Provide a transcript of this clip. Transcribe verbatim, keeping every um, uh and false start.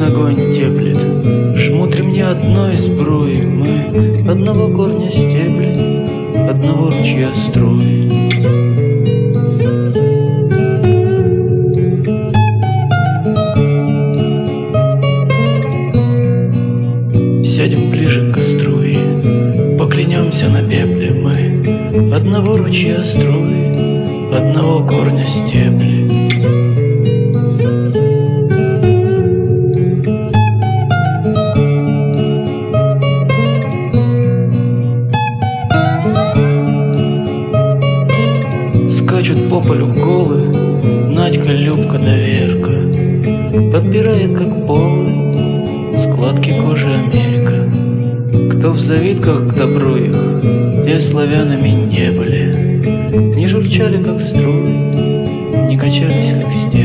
один огонь теплит, жмут ремни одной сбруи. Мы одного корня стебли, одного ручья струи. Сядем ближе к костру и поклянемся на пепле. Мы одного ручья струи, одного корня стебли. Скачут по полю голы Надька, Любка да Верка, подбирает как полы складки кожи Америка. Кто в завитках к добру их, те славянами не были, не журчали как струи, не качались как стебли.